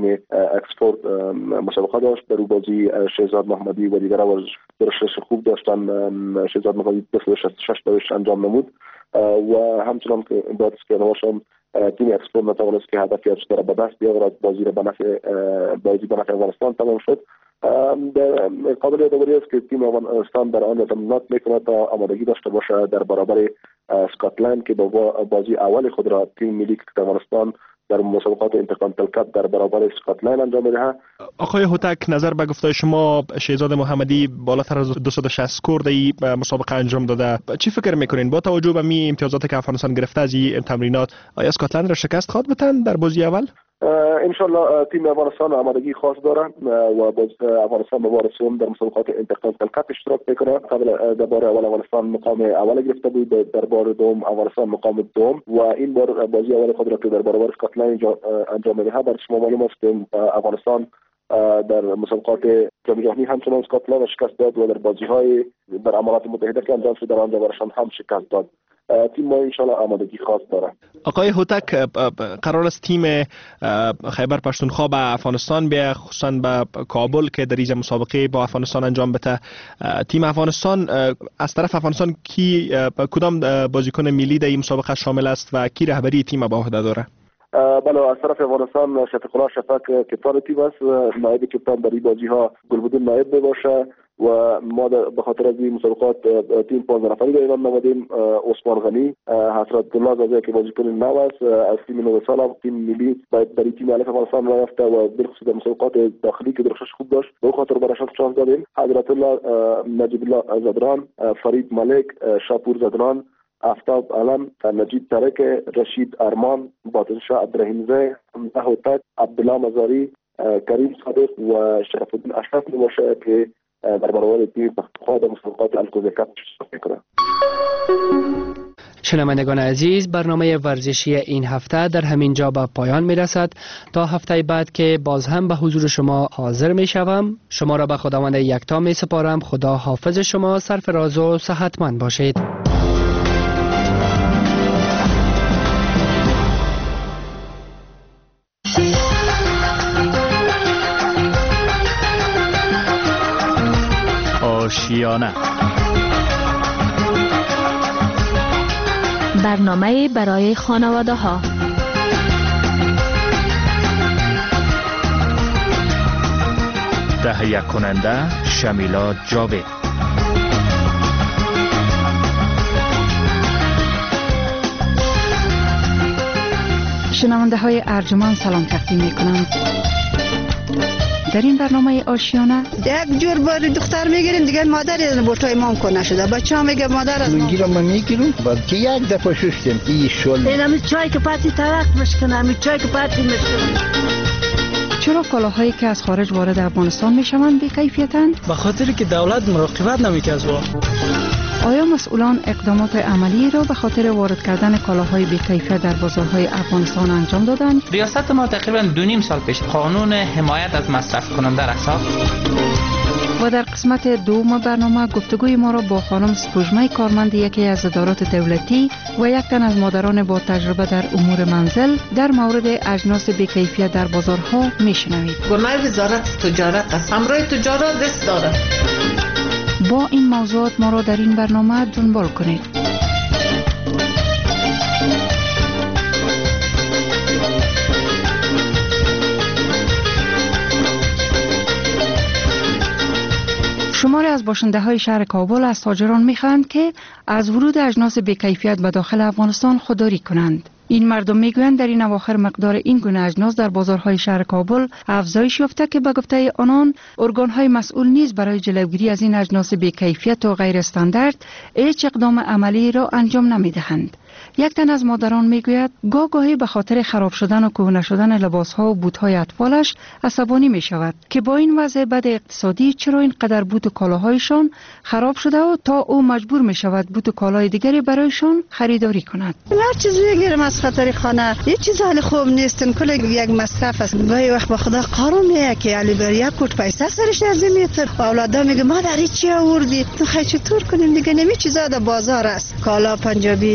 تیم اکسپورت مسابقه داشت. در بازی شهزاد محمدی و دیگر ورزشکاران خوب داشتن. شهزاد محمدی 266 انجام نمود و همچنان که باید که نواشم تیم اکسپورت نتوانست که هدفی از را به دست بیاورد. بازی را به نفع افغانستان تمام شد. قابل یادآوری است که تیم افغانستان در آن تمرینات میکند تا آمادگی داشته باشه در برابر اسکاتلند که با بازی اول خود را تیم ملی افغانستان در مسابقات اینترکانتیننتال کاپ در برابر اسکاتلند انجام می‌دهد. آقای هوتک، نظر به گفته شما شهزاد محمدی بالاتر از 260 اسکور در این مسابقه انجام داده. چی فکر میکنین با توجه به می امتیازاتی که افغانستان گرفته از این تمرینات آیا اسکاتلند را شکست خواهد بدن در بازی اول؟ انشالله تیم افغانستان آمادگی خاص داره و افغانستان به بار سوم در مسابقات اینترکانتیننتال کاپ اشتراک میکنه. قبل در بار اول افغانستان مقام اول گرفته بود، در بار دوم افغانستان مقام دوم و این بار بازی اول خود را که در برابر اسکاتلند انجام میده. در شما معلوم است که افغانستان در مسابقات جام جهانی همچنان اسکاتلند شکست داد و در بازی‌های در امارات متحده که انجام شد در آنجا برشان هم شکست داد. تیم ما انشالله آمادگی خاص داره. آقای هوتک، قرار است تیم خیبر پختونخوا به افغانستان بیا، خصوصا به کابل که در این مسابقه با افغانستان انجام بده. تیم افغانستان از طرف افغانستان کی کدام بازیکن ملی در این مسابقه شامل است و کی رهبری تیم به عهده داره؟ بله، از طرف افغانستان شفیق الله شفق کپتان تیم است. نایب کپتان در این بازی ها گلبدین نایب باشه و ما به خاطر از این مسابقات تیم 15 نفری در ایران نمودیم. عثمان غنی، حسرت الله زاده که بازیکن نو است از تیم 9 سال تیم ملی برای تیم الف افغانستان رفته و بالخصوص در مسابقات داخلی که درخشش خوب داشت به خاطر براشون شانس دادیم. حضرت الله نجیب الله زدران، فرید ملک، شاپور زدران، آفتاب علم، نجیب ترک، رشید ارمان، باطنشاه عبدالرحیم زی، حمزه هوتک، عبدالله مزاری، کریم صادق و شرف الدین اشرف باشه که در برابر تیم پختونخوا در مسابقات الکوزه کاپ شرکت میکنه. شنوندگان عزیز، برنامه ورزشی این هفته در همین جا به پایان میرسد. تا هفته بعد که باز هم به حضور شما حاضر میشوم، شما را به خداوند یکتا میسپارم. خدا حافظ شما، سرفراز و صحتمند باشید. آشیانه، برنامه برای خانواده ها. تهیه کننده شمیلا جاوید. شنونده های ارجمند سلام تقدیم می کنم. در این برنامه آشیانه یک جور بار دختر میگیریم دیگه مادر از بوتای مام کنه شده. بچه‌ها میگه مادر از مام میگیرم میگیرم بعد که یک دفعه شستم این شل اینم چای که پاتی طرق مشکنم، چای که پاتی مشکنم. چرا کالاهایی که از خارج وارد افغانستان میشوند بی کیفیتند؟ به خاطر که دولت مراقبت نمیکنه از آیا مسئولان اقدامات عملی را به خاطر وارد کردن کالاهای بی کیفیت در بازارهای افغانستان انجام دادند؟ ریاست ما تقریبا 2.5 سال پیش قانون حمایت از مصرف کننده را ساخت. و در قسمت دوم برنامه گفتگوی ما را با خانم سپوږمۍ کارمند یکی از ادارات دولتی و یک تن از مادران با تجربه در امور منزل در مورد اجناس بی کیفیت در بازارها میشنوید. گمه وزارت تجارت است، همراه تجارت دست داره. با این موضوعات ما را در این برنامه دنبال کنید. شماری از باشنده های شهر کابل از تاجران میخواهند که از ورود اجناس بی کیفیت به داخل افغانستان خودداری کنند. این مردم میگویند در این اواخر مقدار این گونه اجناس در بازارهای شهر کابل افزایش یافته که به گفته آنان ارگانهای مسئول نیز برای جلوگیری از این اجناس بی کیفیت و غیر استاندارد هیچ اقدام عملی را انجام نمیدهند. یک تن از مادران میگوید گاهی به خاطر خراب شدن و کهنه شدن لباسها و بوت‌های اطفالش عصبانی می شود که با این وضع بد اقتصادی چرا اینقدر بوت و کالاهایشان خراب شده و تا او مجبور می شود بوت و کالای دیگری برایشان خریداری کند. هر چیز میگیرم از خاطر خانه، یه چیز حال خوب نیستن، کل یک مصرف است. گاهی وقت به خدا قارون میگه که علی بر یک کوت پیسه سرش نمیتر. اولادا میگه مادر چی آوردی؟ تو خیلی چطور کنیم دیگه؟ نمی چیزا در بازار است. کالا پنجابی میگه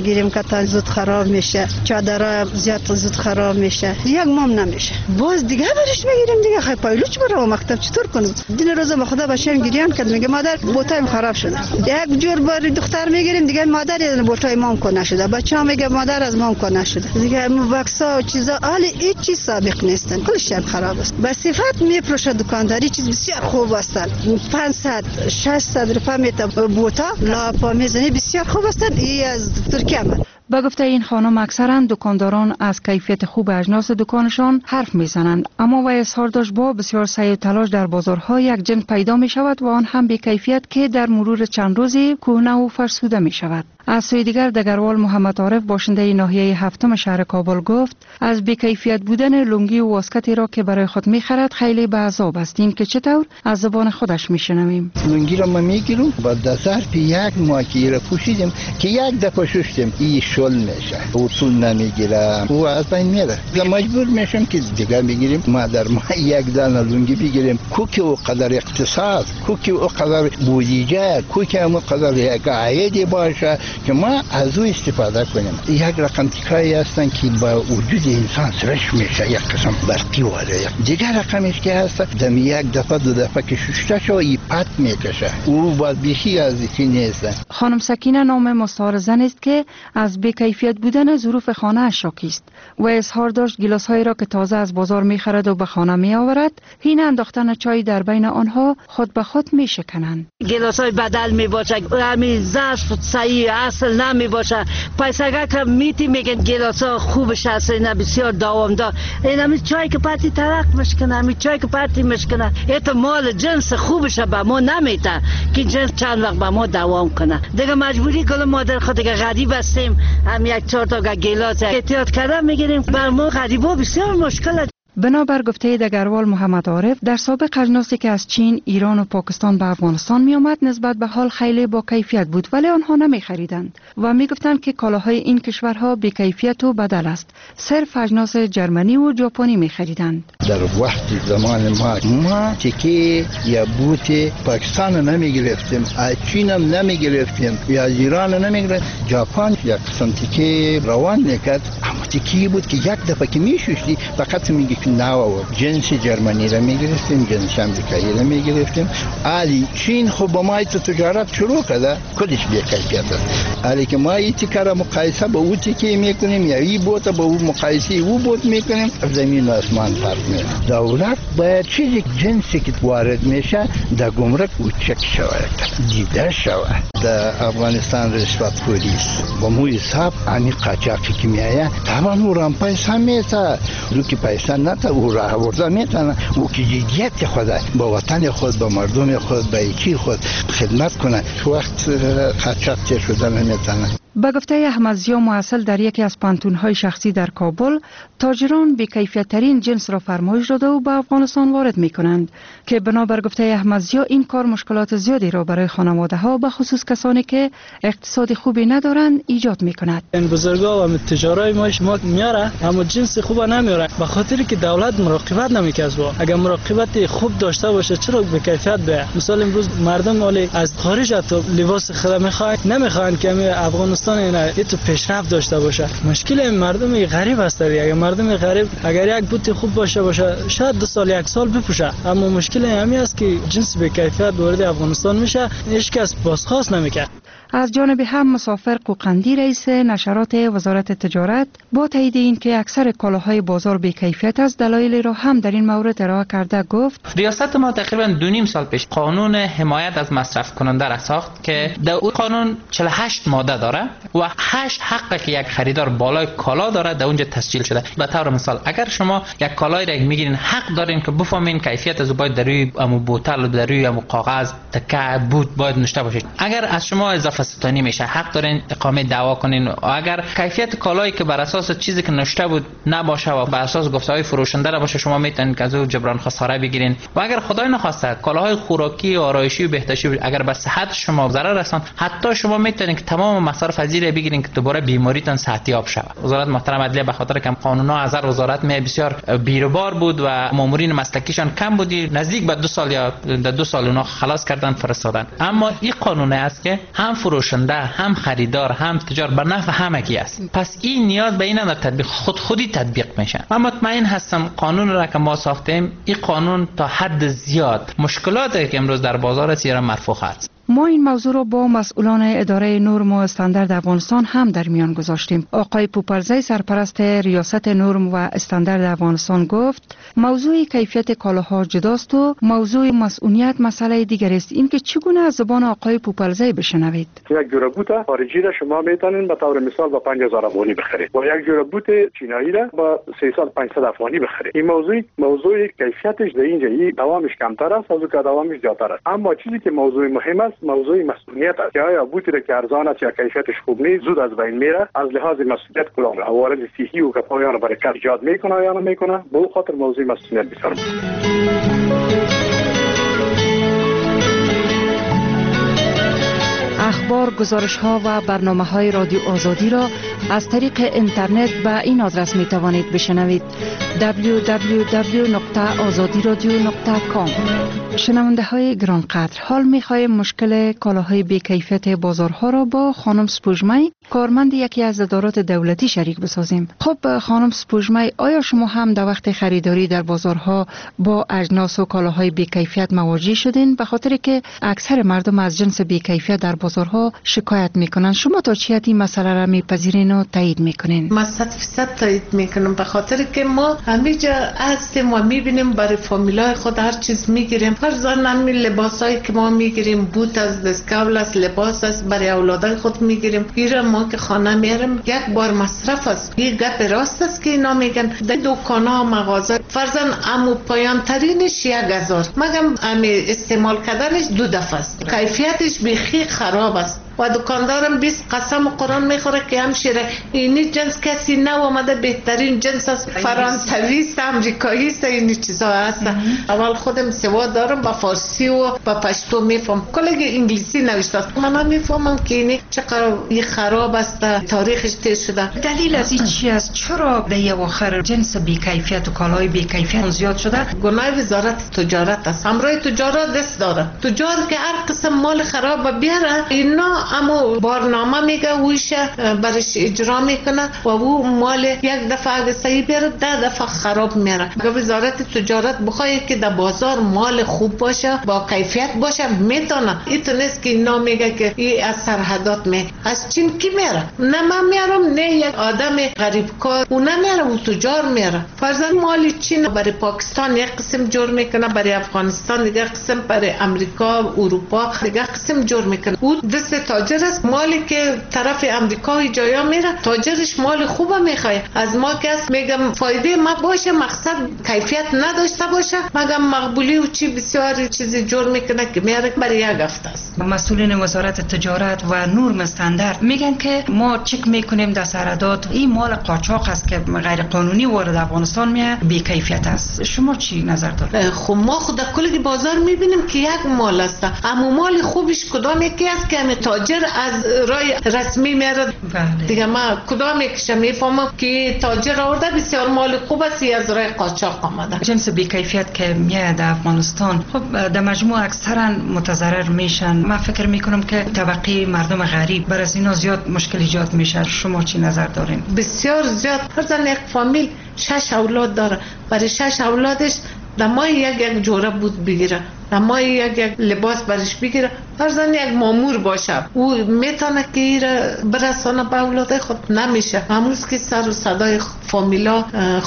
میگیریم که تا زود خراب میشه، چادر زیاد زود خراب میشه، یک مام نمیشه. باز دیگه برش میگیریم دیگه. خیلی پایلوچ برو مکتب چطور کنم؟ دین روز به خدا بچه‌م گریان کرد، میگه مادر بوتایم خراب شده. یک جور بار دختر میگیریم دیگه مادر بوتای مام کنه شده. بچه‌ها میگه مادر از مام کنه شده. دیگه بکسا و چیزا حالی هیچ چیز سابق نیستن، کلش خراب است. به صفت میفروشه دکانداری، چیز بسیار خوب است. 500 600 روپیه میته بوتا لاپا میزنی، بسیار خوب است. این از ترکیه آمد. با گفته این خانم اکثرا دکانداران از کیفیت خوب اجناس دکانشان حرف میزنند، اما وی اظهار داشت با بسیار سعی و تلاش در بازارها یک جنس پیدا می شود و آن هم به کیفیت که در مرور چند روزی کهنه و فرسوده می شود. از سوی دیگر دگروال محمد عارف باشنده ناحیه هفتم شهر کابل گفت از بی‌کیفیت بودن لنگی و واسکتی را که برای خود می‌خرد خیلی به عذاب است. این که چطور از زبان خودش میشنویم. لنگی را ما میگیرم با ظرف یک ماه که را پوشیدیم که یک دفعه شستیم این شل میشه، اصول نمیگیرم و از بین میره. مجبور میشم که دیگر میگیریم ما در ماه یک دانه لنگی بگیریم. کوکی او قدر اقتصاد، کوکی او قدر بودجه، کوکی او قدر یک عایدی باشه که ما از او استفاده کنیم. یک رقم تیکایی هستن که با وجود انسان سرش میشه، یک قسم برقی واره. دیگر رقمش که هست دم یک دفعه دو دفعه که ششته شو ای پت میکشه، او باید بیشی از ایتی نیست. خانم سکینه نام مستعار زن است که از بی‌کیفیت بودن ظروف خانه اش شاکی است و اظهار داشت گیلاس هایی را که تازه از بازار میخرد و به خانه میآورد حین انداختن چای در بین آنها خود به خود میشکنند. گیلاس های بدل میباشه، همین ظرف صحیح اصل نمیباشه. پیسگا که میتی میگن گیلاس ها خوبش هست، اینا بسیار دوامدار. این همین چای که پاتی ترک مشکنه، همین چای که پاتی مشکنه، ایت مال جنس خوبش به ما نمیته که جنس چند وقت به ما دوام کنه. دیگه مجبوری گل مادر خود دیگه غریب هستیم، هم یک چهار تا گیلاس احتیاط کردن میگیریم. بر ما غریبا بسیار مشکل. بنابر گفته دگروال محمد عارف در سابق اجناسی که از چین، ایران و پاکستان به افغانستان می آمد نسبت به حال خیلی با کیفیت بود ولی آنها نمی خریدند و می گفتند که کالاهای این کشورها بی کیفیت و بدل است. صرف اجناس جرمنی و ژاپنی می خریدند. در وقت زمان ما تکی یا بوت پاکستان نمی گرفتیم، از چین هم نمی گرفتیم، یا از ایران نمی گرفتیم. ژاپن یا قسم تکی روان نکرد، اما تکی بود که یک دفعه که می شوشتی فقط میگی ناو جنس جرمنی را میگرفتیم، جنس امریکایی را میگرفتیم. علی چین خب با ما تجارت شروع کرده، کلش بی کیفیت است. علی که ما این تیکه را مقایسه با او تیکه میکنیم یا این بوت با او مقایسه او بوت میکنیم، زمین و آسمان فرق میکنه. دولت باید چیزی جنسی که وارد میشه در گمرک او چک شود، دیده شود. در افغانستان رشوت خوری است، با مو حساب انی قاچاقی که میایه طبعا او رام پیسه میسه، رو که پیسه نتا او را آورده میتونه او که جدیت خود با وطن خود، با مردم خود، با ایکی خود خدمت کنه، وقت قاچاق چه شده نمیتونه. با گفته احمد ضیا محصل در یکی از پانتون‌های شخصی در کابل، تاجران بی‌کیفیت‌ترین جنس را فرمایش داده و به افغانستان وارد می‌کنند که بنابر گفته احمد ضیا این کار مشکلات زیادی را برای خانواده‌ها به خصوص کسانی که اقتصاد خوبی ندارند ایجاد می‌کند. این بزرگا و تجارای ما میاره اما جنس خوب نمیاره، به خاطر که دولت مراقبت نمیکنه. اگر مراقبت خوب داشته باشه چرا به کیفیت به مثال امروز مردم ولی از خارج تو لباس خود نمیخوان که افغانستان اینا تو پیشرفت داشته باشه. مشکل مردم غریب است. اگر مردم غریب اگر یک بوت خوب باشه شاید 2 سال 1 سال بپوشه، اما مشکل همین است که جنس به کیفیت وارد افغانستان میشه، هیچ کس بازخواست نمیکنه. از جانب هم مسافر قوقندی رئیس نشرات وزارت تجارت با تایید این که اکثر کالاهای بازار بی‌کیفیت است دلایل را هم در این مورد ارائه کرده گفت ریاست ما تقریبا 2.5 سال پیش قانون حمایت از مصرف کننده را ساخت که در اون قانون 48 ماده داره و 8 حقه که یک خریدار بالای کالا داره در اونجا تسجیل شده. به طور مثال اگر شما یک کالای را میگیرین حق دارین که بفهمین کیفیت از باید در روی امو بوتل در روی امو کاغذ تکه بود باید نوشته باشید. اگر از شما اضافه ستانی میشه حق دارین اقامه دعوا کنین. اگر کیفیت کالایی که بر اساس چیزی که نوشته بود نباشه و بر اساس گفته‌های فروشنده را باشه شما میتونین که از او جبران خساره بگیرین. و اگر خدای نخواسته کالاهای خوراکی و آرایشی و بهداشتی اگر به صحت شما ضرر رسان، حتی شما میتونین که تمام مصارف از زیر بگیرین که دوباره بیماریتان صحتیاب شود. وزارت محترم عدلیه به خاطر که قانون‌ها از وزارت می بسیار بیروبار بود و مامورین مسلکیشان کم بودی، نزدیک به 2 سال یا 2 سال اونا خلاص کردن فرستادن. اما این قانون است که هم فروشنده هم خریدار هم تجار به نفع همگی است. پس این نیاز به این در تطبیق خودی تطبیق میشه. من مطمئن هستم قانون را که ما ساختیم این قانون تا حد زیاد مشکلاتی که امروز در بازار است را مرفوع است. ما این موضوع را با مسئولان اداره نرم و استاندارد افغانستان هم در میان گذاشتیم. آقای پوپلزی سرپرست ریاست نرم و استاندارد افغانستان گفت موضوع کیفیت کالاها جداست و موضوع مسئولیت مسئله دیگر است. این که چگونه از زبان آقای پوپلزی بشنوید. یک جوره بوت خارجی را شما میتونین به طور مثال با 5000 افغانی بخرید و یک جوره بوت چینایی را با 300-500 افغانی بخرید. این موضوع کیفیتش در اینجا دوامش کمتر است از که دوامش زیادتر است. اما چیزی که موضوع مهم است موضوع مسئولیت است. آیا بوتی را که ارزان است یا کیفیتش خوب نیست زود از بین میره، از لحاظ مسئولیت کدام عوارض صحی و که پایان برای کار ایجاد میکنه یا نمیکنه، به خاطر موضوع مسئولیت بسیار اخبار، گزارش‌ها و برنامه‌های رادیو آزادی را از طریق اینترنت به این آدرس می‌توانید بشنوید: www.azadiradio.com. شنونده‌های گرانقدر، حال می‌خواهیم مشکل کالاهای بی‌کیفیت بازارها را با خانم سپوږمۍ، کارمند یکی از ادارات دولتی شریک بسازیم. خب خانم سپوږمۍ، آیا شما هم در وقت خریداری در بازارها با اجناس و کالاهای بی‌کیفیت مواجه شدین؟ به خاطر که اکثر مردم از جنس بی‌کیفیت در بازارها شکایت میکنن. شما تا چی حد این مسئله را میپذیرین و تایید میکنین؟ ما 100% تایید میکنم، به خاطر که ما همیشه هستیم و میبینیم برای فامیلای خود هر چیز میگیریم. فرضاً همین لباسایی که ما میگیریم، بوت از دستکول است، لباس است، برای اولادای خود میگیریم. ایران ما که خانه میاریم یک بار مصرف است. یک گپ راست است که اینا میگن در دکانا و مغازه فرضاً امو پایان ترینش 1000 مگم امی استعمال کردنش 2 دفعه است. کیفیتش بیخی خراب است و دکاندارم 20 قسم و قرآن میخوره که همشیره اینی جنس کسی نو آمده، بهترین جنس است، فرانسوی است، امریکایی است، اینی چیزا هست. اول خودم سواد دارم با فارسی و با پشتو میفهم، کلی انگلیسی نوشته است. من میفهمم که اینی چقدر خراب است، تاریخش تیر شده. دلیل از این چی است؟ چرا در اواخر جنس بی‌کیفیت و کالای بی‌کیفیت زیاد شده؟ گناه وزارت تجارت است. همراه تجارت دست داره. تجار که هر قسم مال خراب بیاره، اینا اما برنامه میگه ویش برش اجرا میکنه و او مال یک دفعه اگه صحیح بیاره 10 دفعه خراب میره. وزارت تجارت بخواد که در بازار مال خوب باشه، با کیفیت باشه، میتونه. اینطوریست که اینا میگه که این از سرحدات از چین کی میره؟ نه من میارم، نه یک آدم غریب کار اون نمیره، اون تجار میره. فرضاً مال چین برای پاکستان یک قسم جور میکنه، برای افغانستان دیگه قسم، برای امریکا و اروپا دیگه قسم جور میکنه. او دست تاجر است. مالی که طرف امریکا و جایا میره، تاجرش مال خوبه میخواد. از ما کس میگم فایده ما باشه، مقصد کیفیت نداشته باشه، مگم مقبولی و چی بسیاری چیزی جور میکنه که میاره برای یک هفته است. مسئولین وزارت تجارت و نرم استاندارد میگن که ما چک میکنیم در سرحدات این مال قاچاق است که غیر قانونی وارد افغانستان میاد، بی کیفیت است. شما چی نظر دارید؟ خب ما خود کل بازار میبینیم که یک مال است، اما مال خوبش کدام یکی است که تاجر از رای رسمی میاره؟ دیگه ما کدام یکیش میفهمم که تاجر آورده بسیار مال خوب است از رای قاچاق آمده. جنس بی کیفیت که میاد افغانستان، خب در مجموع اکثرا متضرر میشن. من فکر میکنم که طبقه مردم غریب بر از اینا زیاد مشکل ایجاد میشه. شما چی نظر دارین؟ بسیار زیاد. فرضاً یک فامیل 6 اولاد داره، برای 6 اولادش در ماه یک جوره بود بگیره، در ماه یک لباس برش بگیره. فرضاً یک مامور باشه، او میتونه که ایره برسانه به اولاد خود، نمیشه. همونز که سر و صدای فامیلا،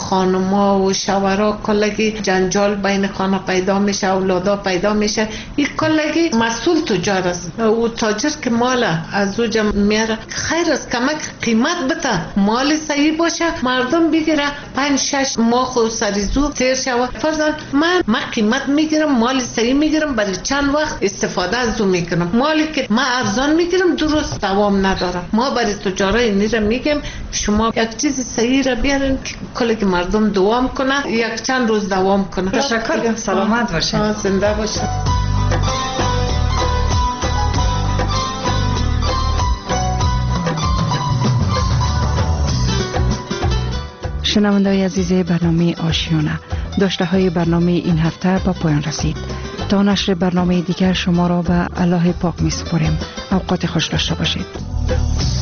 خانما و شوهرها کلگی جنجال بین خانه پیدا میشه، اولادا پیدا میشه. این کلگی مسئول تجار است. او تاجر که مال از او جمع میاره، خیر است کمک قیمت بده، مال صحیح باشه، مردم بگیره. 5-6 ماه و سریزو تیر شوه. فرضاً من قیمت میگیرم، مال صحیح میگیرم، برای چند وقت استفاده از اون میکنم. مالی که من ارزان میگیرم درست دوام نداره. ما برای تجارای اینی را میگم شما یک چیز صحیح را بیارین که کلی مردم دوام کنه، یک چند روز دوام کنه. تشکر. سلامت باشین. زنده باشین. شنونده‌های عزیز برنامه آشیانه، داشته های برنامه این هفته با پایان رسید. تا نشر برنامه دیگر شما را به الله پاک می سپاریم. اوقات خوش داشته باشید.